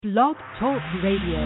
Blog Talk Radio.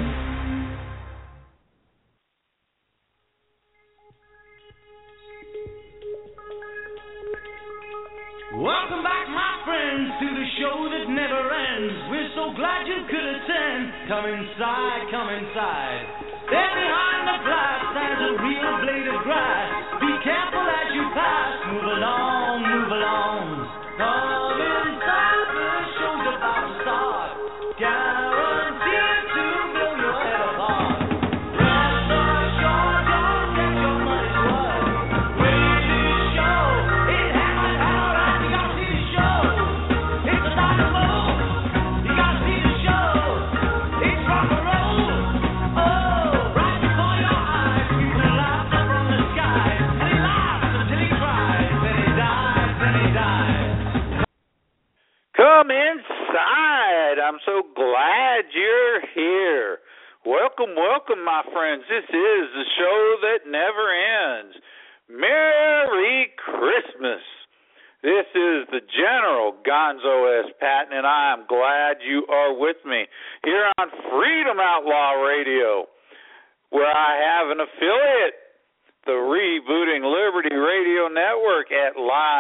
Welcome back, my friends, to the show that never ends. We're so glad you could attend. Come inside, come inside. There behind the glass stands a real blade of grass. Be careful as you pass. Move along, move along. Come inside, the show's about to start. Guaranteed to blow your head apart. Rest assured, don't get your money's worth. Greatest show, it has been held out. You gotta see the show. It's not a move. You gotta see the show. It's rock and roll. Oh, right before your eyes, people laugh up from the sky, and he laughs until he cries, then he dies, then he dies. Come inside. I'm so glad you're here. Welcome, welcome, my friends. This is the show that never ends. Merry Christmas. This is the General Gonzo S. Patton, and I am glad you are with me here on Freedom Outlaw Radio, where I have an affiliate, the Rebooting Liberty Radio Network at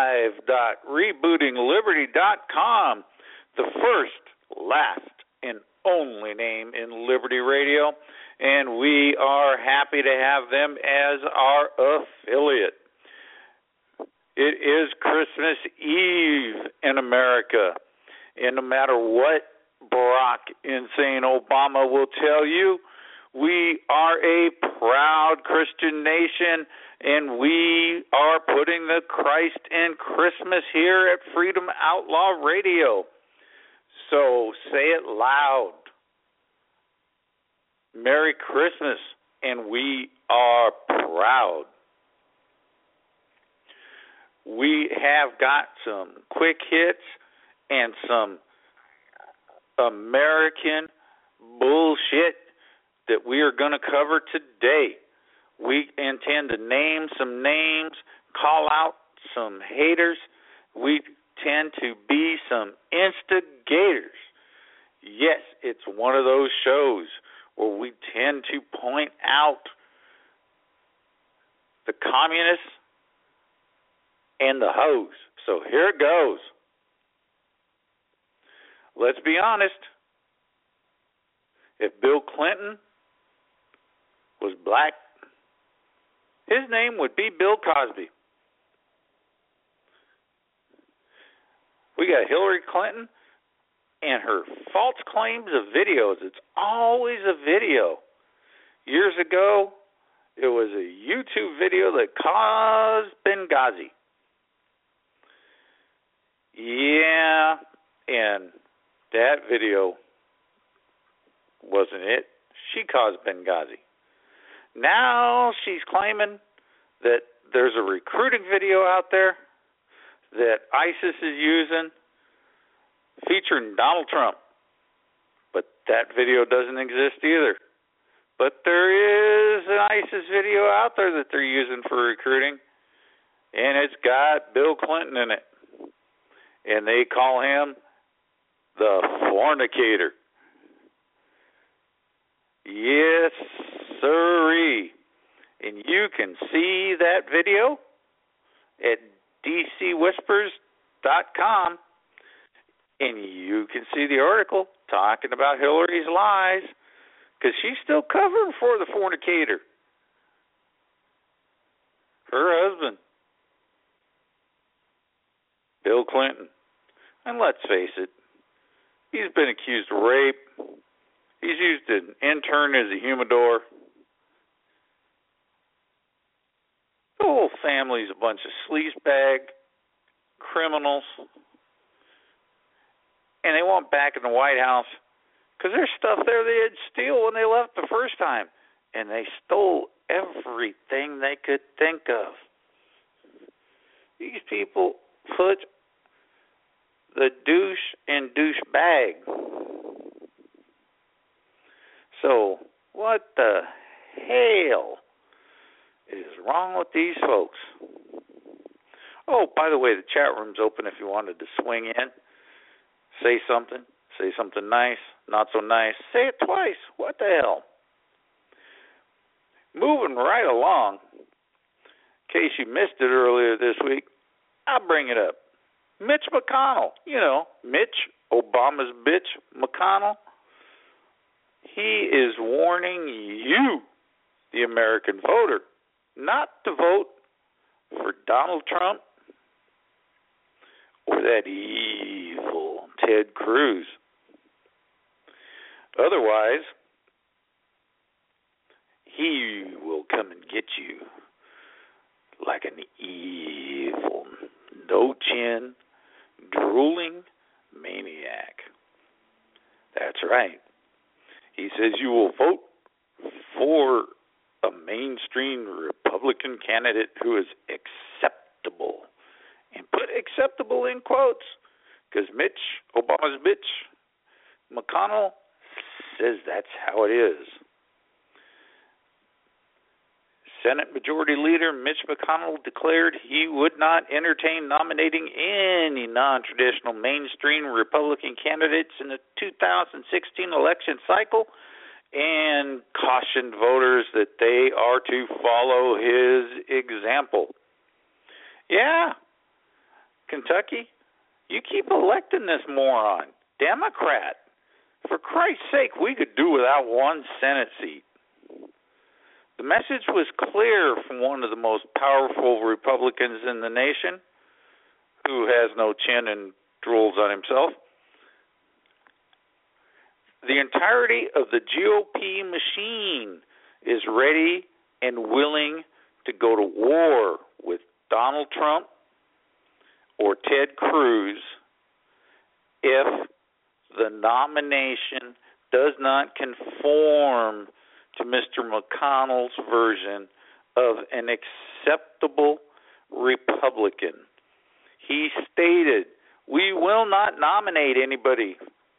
live.rebootingliberty.com, the first, last, and only name in Liberty Radio, and we are happy to have them as our affiliate. It is Christmas Eve in America, and no matter what Barack Insane Obama will tell you, we are a proud Christian nation, and we are putting the Christ in Christmas here at Freedom Outlaw Radio. So say it loud. Merry Christmas, and we are proud. We have got some quick hits and some American bullshit that we are going to cover today. We intend to name some names, call out some haters. We tend to be some instigators. Yes, it's one of those shows where we tend to point out the communists and the hoes. So here it goes. Let's be honest. If Bill Clinton was black, his name would be Bill Cosby. We got Hillary Clinton and her false claims of videos. It's always a video. Years ago, it was a YouTube video that caused Benghazi. Yeah, and that video wasn't it. She caused Benghazi. Now she's claiming that there's a recruiting video out there that ISIS is using featuring Donald Trump. But that video doesn't exist either. But there is an ISIS video out there that they're using for recruiting, and it's got Bill Clinton in it. And they call him the fornicator. Yes, sirree. And you can see that video at dcwhispers.com. And you can see the article talking about Hillary's lies, because she's still covering for the fornicator, her husband, Bill Clinton. And let's face it, he's been accused of rape. He's used an intern as a humidor. The whole family's a bunch of sleazebag criminals. And they want back in the White House because there's stuff there they didn't steal when they left the first time. And they stole everything they could think of. These people put the douche in douche bag. So what the hell is wrong with these folks? Oh, by the way, the chat room's open if you wanted to swing in, say something, Say something nice, not so nice. Say it twice. What the hell? Moving right along. In case you missed it earlier this week, I'll bring it up. Mitch McConnell. You know, Mitch, Obama's bitch, McConnell. He is warning you, the American voter, not to vote for Donald Trump or that evil Ted Cruz. Otherwise, he will come and get you like an evil, no-chin, drooling maniac. That's right. He says you will vote for a mainstream Republican candidate who is acceptable. And put acceptable in quotes, because Mitch, Obama's bitch, McConnell, says that's how it is. Senate Majority Leader Mitch McConnell declared he would not entertain nominating any non-traditional mainstream Republican candidates in the 2016 election cycle and cautioned voters that they are to follow his example. Yeah, Kentucky, you keep electing this moron, Democrat. For Christ's sake, we could do without one Senate seat. The message was clear from one of the most powerful Republicans in the nation, who has no chin and drools on himself. The entirety of the GOP machine is ready and willing to go to war with Donald Trump or Ted Cruz if the nomination does not conform to Mr. McConnell's version of an acceptable Republican. He stated, we will not nominate anybody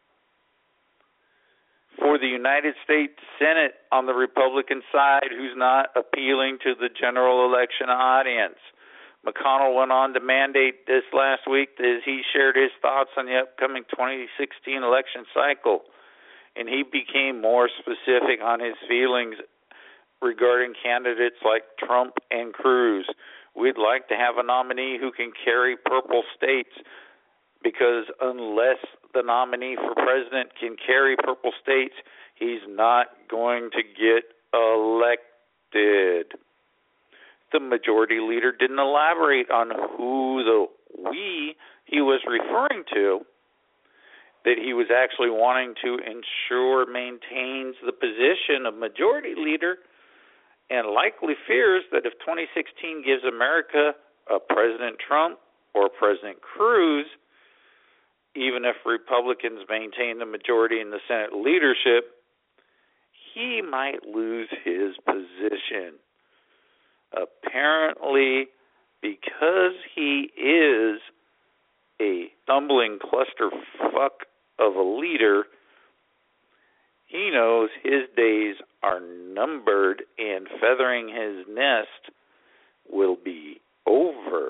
for the United States Senate on the Republican side who's not appealing to the general election audience. McConnell went on to mandate this last week as he shared his thoughts on the upcoming 2016 election cycle. And he became more specific on his feelings regarding candidates like Trump and Cruz. We'd like to have a nominee who can carry purple states, because unless the nominee for president can carry purple states, he's not going to get elected. The majority leader didn't elaborate on who the we he was referring to, that he was actually wanting to ensure maintains the position of majority leader, and likely fears that if 2016 gives America a President Trump or President Cruz, even if Republicans maintain the majority in the Senate leadership, he might lose his position. Apparently, because he is a stumbling clusterfuck of a leader, he knows his days are numbered and feathering his nest will be over.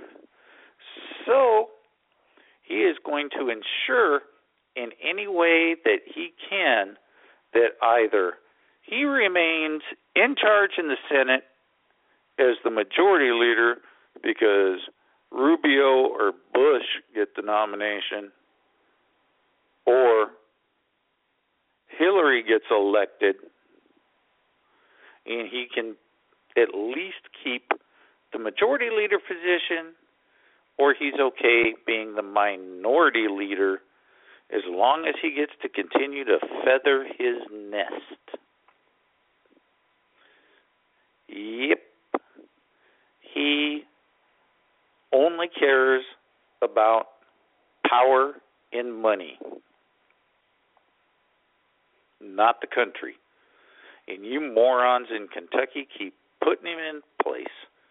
So, he is going to ensure in any way that he can that either he remains in charge in the Senate as the majority leader because Rubio or Bush get the nomination, or Hillary gets elected and he can at least keep the majority leader position, or he's okay being the minority leader as long as he gets to continue to feather his nest. Yep. He only cares about power and money, not the country. And you morons in Kentucky keep putting him in place.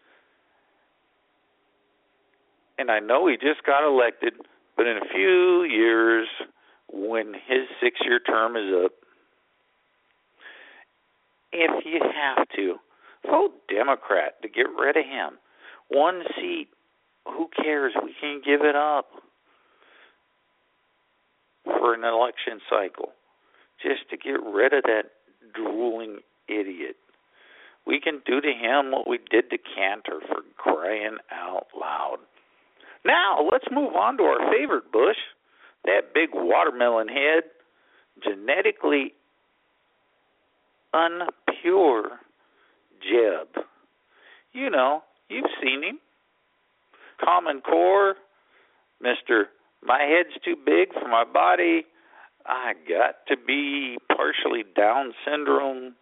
And I know he just got elected, but in a few years, when his 6-year term is up, if you have to, vote Democrat to get rid of him. One seat, who cares? We can give it up. for an election cycle just to get rid of that drooling idiot. We can do to him what we did to Cantor, for crying out loud. Now, let's move on to our favorite Bush, that big watermelon head, genetically unpure Jeb. You know, you've seen him. Common Core, Mr. My head's too big for my body. I got to be partially Down syndrome.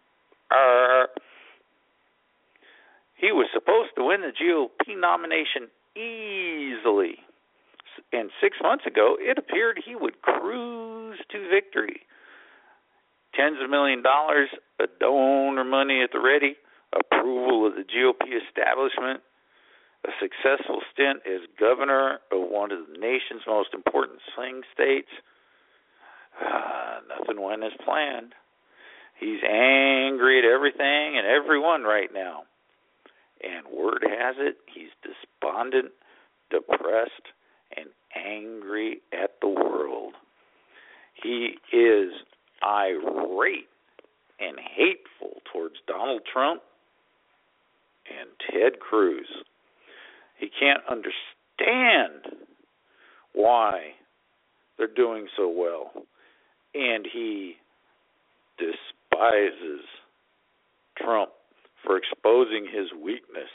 He was supposed to win the GOP nomination easily. And 6 months ago, it appeared he would cruise to victory. Tens of $millions of donor money at the ready, approval of the GOP establishment, a successful stint as governor of one of the nation's most important swing states. Nothing went as planned. He's angry at everything and everyone right now. And word has it, he's despondent, depressed, and angry at the world. He is irate and hateful towards Donald Trump and Ted Cruz. He can't understand why they're doing so well. And he despises Trump for exposing his weakness.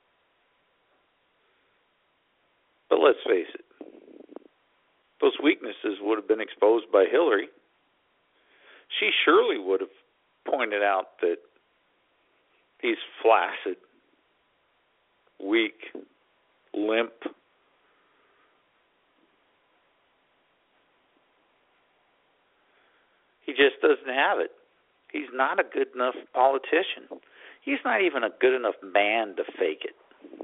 But let's face it, those weaknesses would have been exposed by Hillary. She surely would have pointed out that he's flaccid, weak, limp. He just doesn't have it. He's not a good enough politician. He's not even a good enough man to fake it.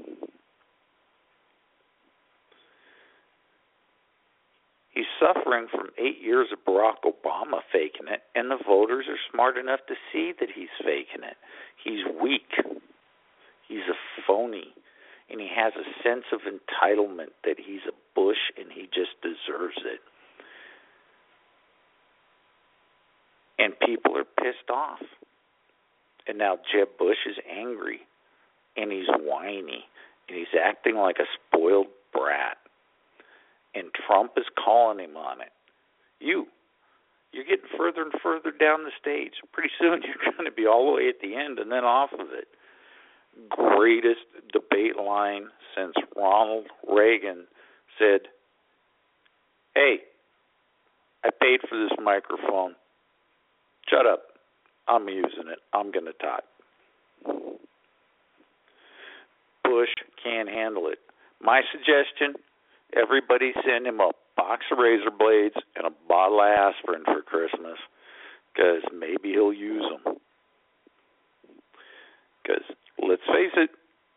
He's suffering from 8 years of Barack Obama faking it, and the voters are smart enough to see that he's faking it. He's weak. He's a phony. And he has a sense of entitlement that he's a Bush and he just deserves it. And people are pissed off. And now Jeb Bush is angry, and he's whiny, and he's acting like a spoiled brat. And Trump is calling him on it. You're getting further and further down the stage. Pretty soon you're going to be all the way at the end and then off of it. Greatest debate line since Ronald Reagan said, "Hey, I paid for this microphone. Shut up. I'm using it. I'm going to talk." Bush can't handle it. My suggestion, everybody send him a box of razor blades and a bottle of aspirin for Christmas, because maybe he'll use them. Because, let's face it,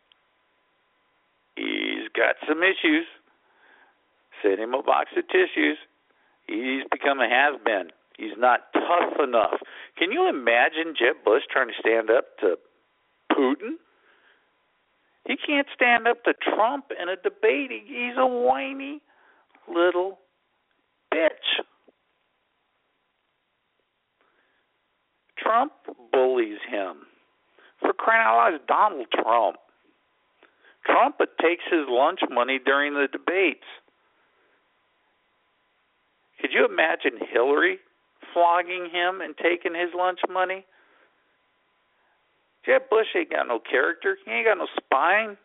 he's got some issues. Send him a box of tissues. He's become a has-been. He's not tough enough. Can you imagine Jeb Bush trying to stand up to Putin? He can't stand up to Trump in a debate. He's a whiny little bitch. Trump bullies him. For crying out loud, it's Donald Trump. Trump takes his lunch money during the debates. Could you imagine Hillary flogging him and taking his lunch money? Jeb Bush ain't got no character. He ain't got no spine.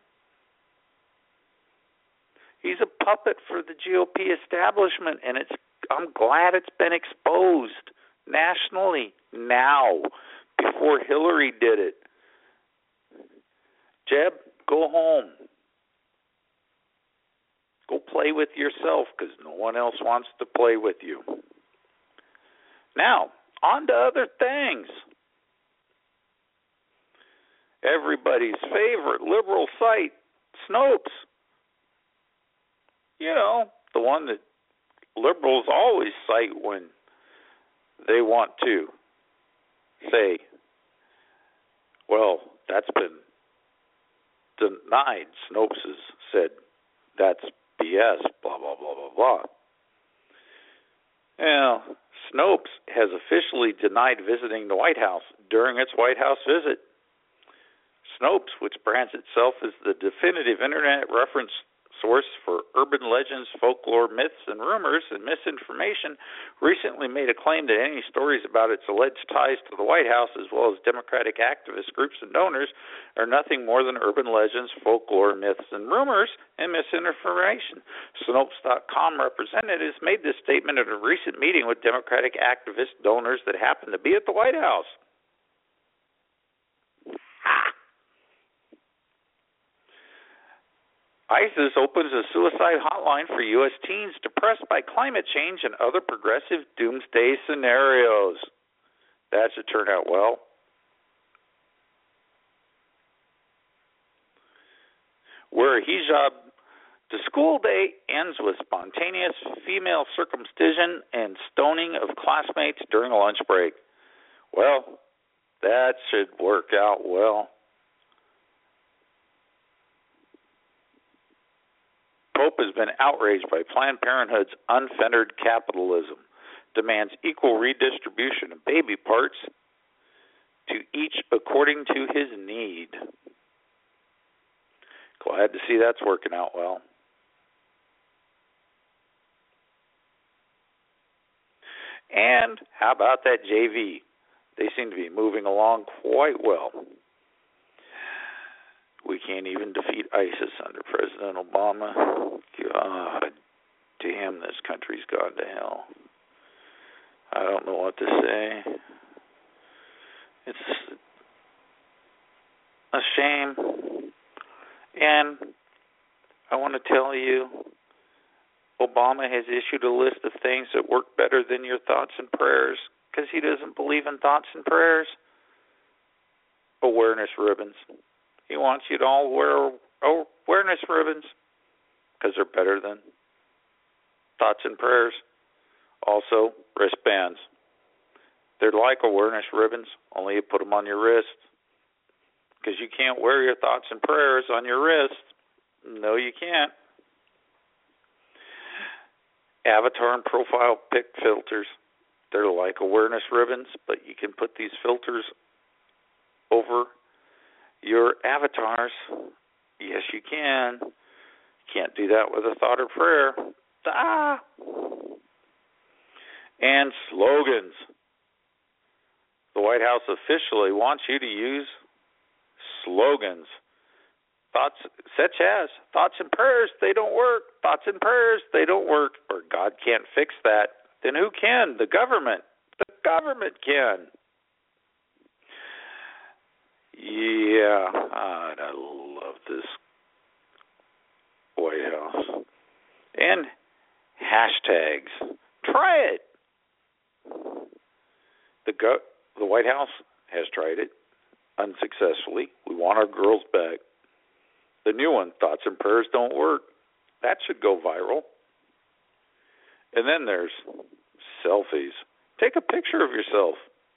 He's a puppet for the GOP establishment, and I'm glad it's been exposed nationally now, before Hillary did it. Jeb, go home. Go play with yourself, because no one else wants to play with you. Now, on to other things. Everybody's favorite liberal site, Snopes. You know, the one that liberals always cite when they want to say, well, that's been denied. Snopes has said that's BS, blah, blah, blah, blah, blah. Well, Snopes has officially denied visiting the White House during its White House visit. Snopes, which brands itself as the definitive internet reference source for urban legends, folklore, myths, and rumors and misinformation, recently made a claim that any stories about its alleged ties to the White House, as well as Democratic activist groups and donors, are nothing more than urban legends, folklore, myths, and rumors, and misinformation. Snopes.com representatives made this statement at a recent meeting with Democratic activist donors that happened to be at the White House. ISIS opens a suicide hotline for U.S. teens depressed by climate change and other progressive doomsday scenarios. That should turn out well. Where a hijab to school day ends with spontaneous female circumcision and stoning of classmates during a lunch break. Well, that should work out well. Pope has been outraged by Planned Parenthood's unfettered capitalism, demands equal redistribution of baby parts to each according to his need. Glad to see that's working out well. And how about that JV? They seem to be moving along quite well. We can't even defeat ISIS under President Obama. God damn, this country's gone to hell. I don't know what to say. It's a shame. And I want to tell you, Obama has issued a list of things that work better than your thoughts and prayers because he doesn't believe in thoughts and prayers. Awareness ribbons. He wants you to all wear awareness ribbons because they're better than thoughts and prayers. Also, wristbands. They're like awareness ribbons, only you put them on your wrist because you can't wear your thoughts and prayers on your wrist. No, you can't. Avatar and profile pic filters. They're like awareness ribbons, but you can put these filters over your avatars. Yes, you can. Can't do that with a thought or prayer. And slogans. The White House officially wants you to use slogans. Thoughts such as, thoughts and prayers, they don't work. Thoughts and prayers, they don't work. Or God can't fix that. Then who can? The government. The government can. Yeah, I love this White House. And hashtags. Try it. The White House has tried it unsuccessfully. We want our girls back. The new one, thoughts and prayers don't work. That should go viral. And then there's selfies. Take a picture of yourself.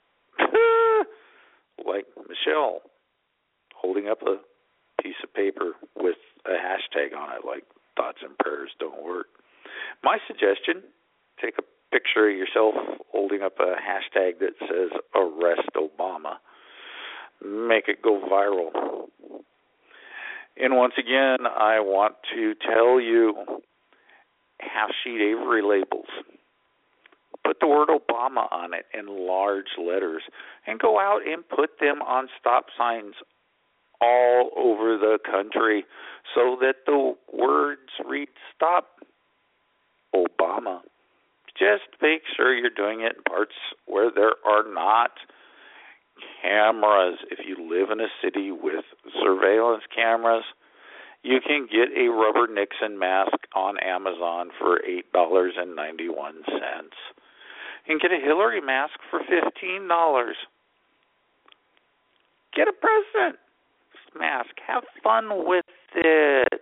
Like Michelle, holding up a piece of paper with a hashtag on it, like thoughts and prayers don't work. My suggestion, take a picture of yourself holding up a hashtag that says arrest Obama. Make it go viral. And once again, I want to tell you, half-sheet Avery labels. Put the word Obama on it in large letters and go out and put them on stop signs all over the country so that the words read stop Obama. Just make sure you're doing it in parts where there are not cameras. If you live in a city with surveillance cameras, you can get a rubber Nixon mask on Amazon for $8.91. And get a Hillary mask for $15. Get a president mask. Have fun with it.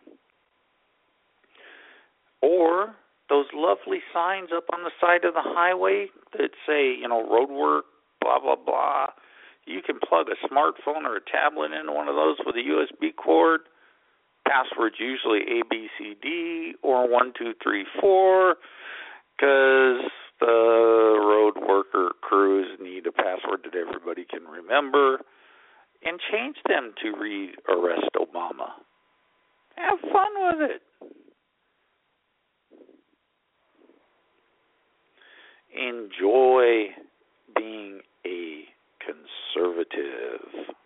Or those lovely signs up on the side of the highway that say, road work, blah, blah, blah. You can plug a smartphone or a tablet into one of those with a USB cord. Password's usually ABCD or 1234 because road worker crews need a password that everybody can remember, and change them to read Arrest Obama. Have fun with it. Enjoy being a conservative.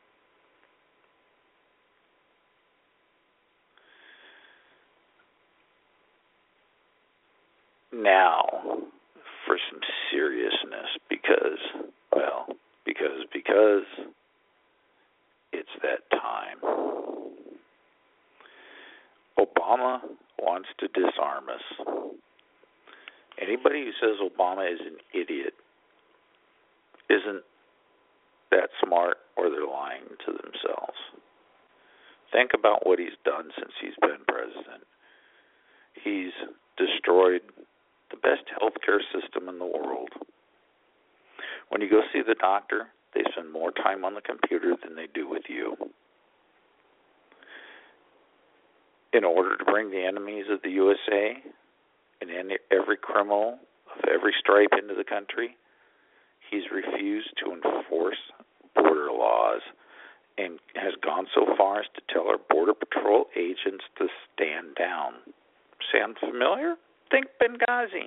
Now, for some seriousness, because it's that time. Obama wants to disarm us. Anybody who says Obama is an idiot isn't that smart, or they're lying to themselves. Think about what he's done since he's been president. He's destroyed the best healthcare system in the world. When you go see the doctor, they spend more time on the computer than they do with you. In order to bring the enemies of the USA and every criminal of every stripe into the country, he's refused to enforce border laws and has gone so far as to tell our Border Patrol agents to stand down. Sound familiar? Think Benghazi.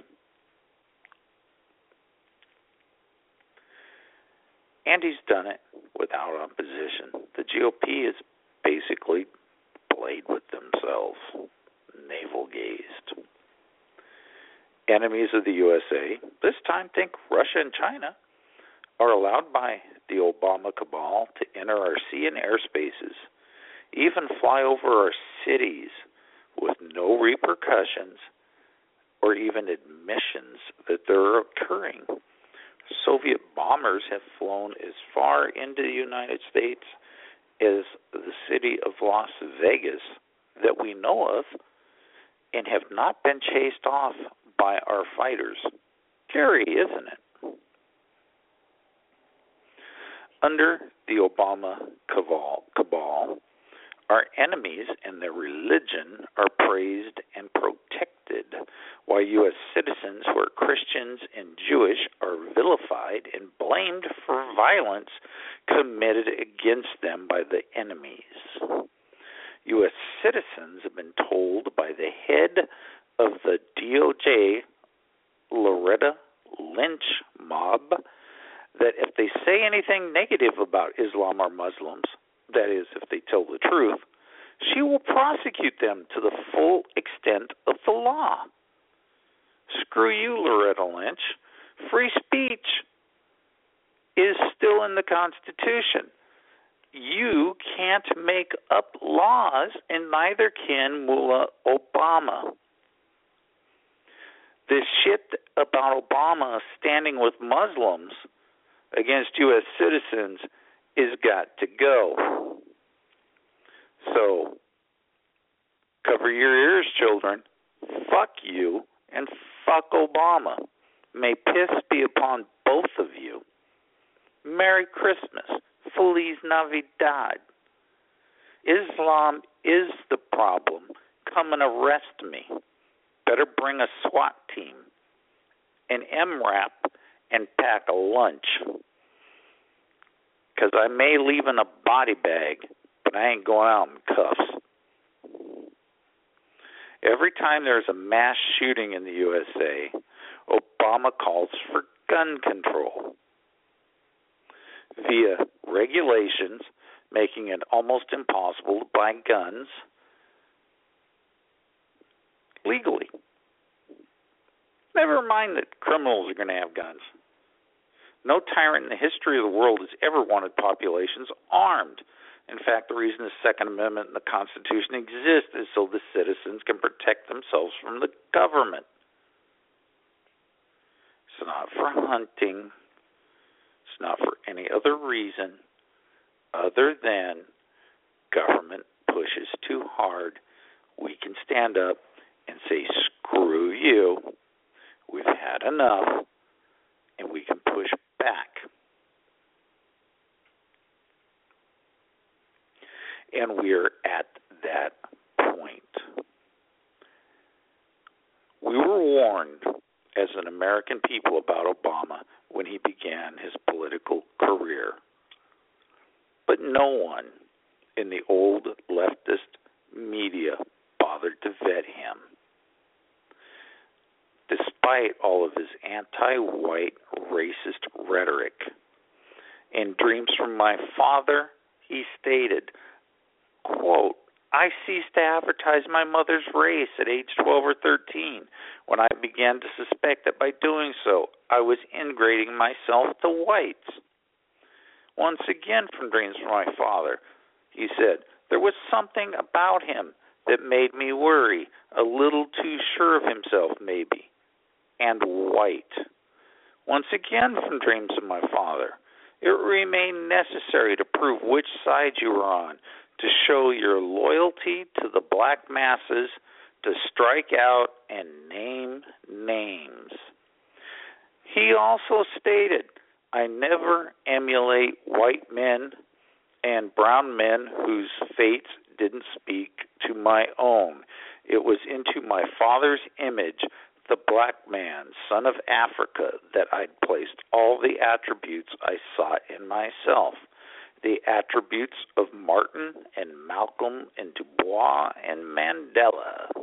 And he's done it without opposition. The GOP has basically played with themselves, navel-gazed. Enemies of the USA, this time think Russia and China, are allowed by the Obama cabal to enter our sea and airspaces, even fly over our cities with no repercussions or even admissions that they're occurring. Soviet bombers have flown as far into the United States as the city of Las Vegas that we know of and have not been chased off by our fighters. Scary, isn't it? Under the Obama cabal, our enemies and their religion are praised and protected, while U.S. citizens who are Christians and Jewish are vilified and blamed for violence committed against them by the enemies. U.S. citizens have been told by the head of the DOJ, Loretta Lynch mob, that if they say anything negative about Islam or Muslims, that is, if they tell the truth, she will prosecute them to the full extent of the law. Screw you, Loretta Lynch. Free speech is still in the Constitution. You can't make up laws, and neither can Mullah Obama. This shit about Obama standing with Muslims against U.S. citizens is got to go. So, cover your ears, children. Fuck you and fuck Obama. May piss be upon both of you. Merry Christmas. Feliz Navidad. Islam is the problem. Come and arrest me. Better bring a SWAT team, an MRAP, and pack a lunch. Because I may leave in a body bag, but I ain't going out in cuffs. Every time there's a mass shooting in the USA, Obama calls for gun control via regulations making it almost impossible to buy guns legally. Never mind that criminals are going to have guns. No tyrant in the history of the world has ever wanted populations armed. In fact, the reason the Second Amendment and the Constitution exist is so the citizens can protect themselves from the government. It's not for hunting. It's not for any other reason other than government pushes too hard. We can stand up and say, screw you. We've had enough, and we can push back. And we're at that point. We were warned as an American people about Obama when he began his political career. But no one in the old leftist media bothered to vet him. Despite all of his anti-white racist rhetoric. In Dreams from My Father, he stated, quote, I ceased to advertise my mother's race at age 12 or 13 when I began to suspect that by doing so, I was ingratiating myself to whites. Once again from Dreams from My Father, he said, there was something about him that made me worry, a little too sure of himself maybe, and white. Once again from Dreams of My Father, it remained necessary to prove which side you were on, to show your loyalty to the black masses, to strike out and name names. He also stated, I never emulate white men and brown men whose fates didn't speak to my own. It was into my father's image, the black man, son of Africa, that I'd placed all the attributes I sought in myself. The attributes of Martin and Malcolm and Du Bois and Mandela.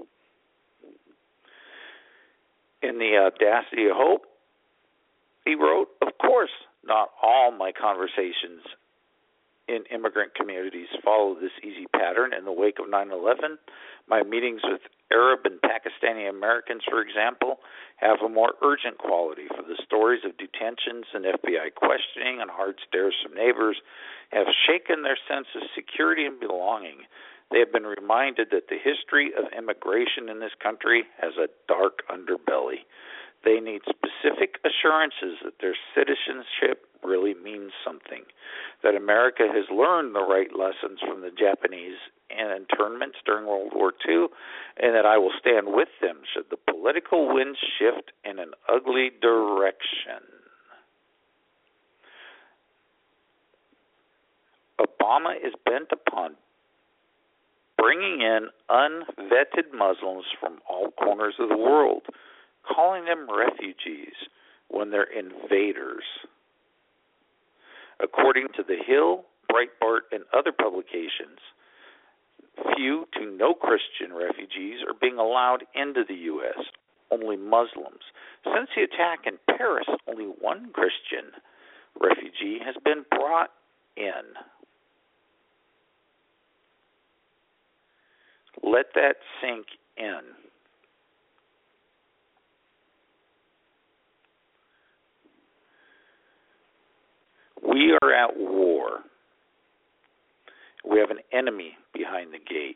In The Audacity of Hope, he wrote, of course, not all my conversations in immigrant communities follow this easy pattern in the wake of 9/11. My meetings with Arab and Pakistani Americans, for example, have a more urgent quality, for the stories of detentions and FBI questioning and hard stares from neighbors have shaken their sense of security and belonging. They have been reminded that the history of immigration in this country has a dark underbelly. They need specific assurances that their citizenship really means something, that America has learned the right lessons from the Japanese internments during World War II, and that I will stand with them should the political winds shift in an ugly direction. Obama is bent upon bringing in unvetted Muslims from all corners of the world, calling them refugees when they're invaders. According to The Hill, Breitbart, and other publications, few to no Christian refugees are being allowed into the U.S., only Muslims. Since the attack in Paris, only one Christian refugee has been brought in. Let that sink in. We are at war. We have an enemy behind the gate.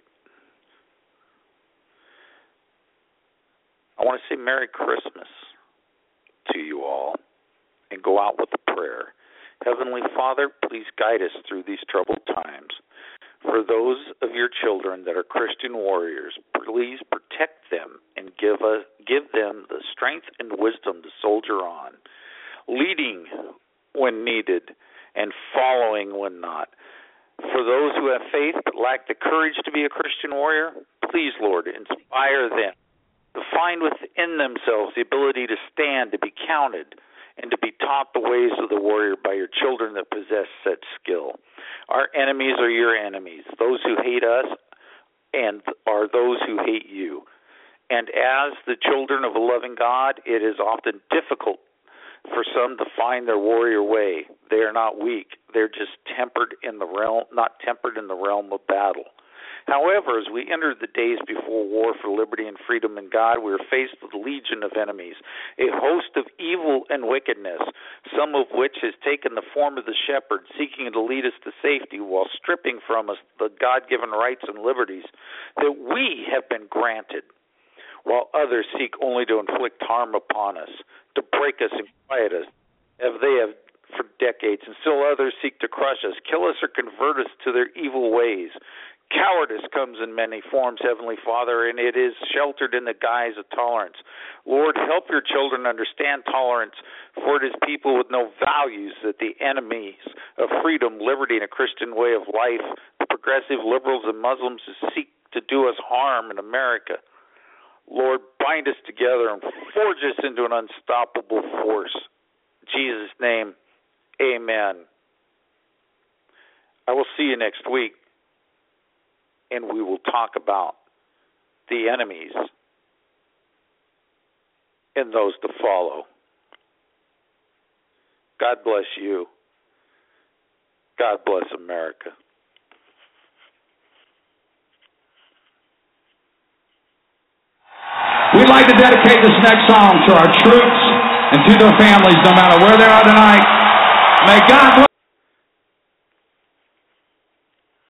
I want to say Merry Christmas to you all and go out with a prayer. Heavenly Father, please guide us through these troubled times. For those of your children that are Christian warriors, please protect them and give them the strength and wisdom to soldier on, leading when needed and following when not. For those who have faith but lack the courage to be a Christian warrior, please, Lord, inspire them to find within themselves the ability to stand, to be counted, and to be taught the ways of the warrior by your children that possess such skill. Our enemies are your enemies, those who hate us and are those who hate you. And as the children of a loving God, it is often difficult for some to find their warrior way. They are not weak. They're just not tempered in the realm of battle. However, as we enter the days before war for liberty and freedom in God, we are faced with a legion of enemies, a host of evil and wickedness, some of which has taken the form of the shepherd, seeking to lead us to safety while stripping from us the God-given rights and liberties that we have been granted, while others seek only to inflict harm upon us, to break us and quiet us, as they have for decades, and still others seek to crush us, kill us, or convert us to their evil ways. Cowardice comes in many forms, Heavenly Father, and it is sheltered in the guise of tolerance. Lord, help your children understand tolerance, for it is people with no values that the enemies of freedom, liberty, and a Christian way of life, the progressive liberals and Muslims who seek to do us harm in America. Lord, bind us together and forge us into an unstoppable force. In Jesus' name, amen. I will see you next week, and we will talk about the enemies and those to follow. God bless you. God bless America. We'd like to dedicate this next song to our troops and to their families, no matter where they are tonight. May God bless.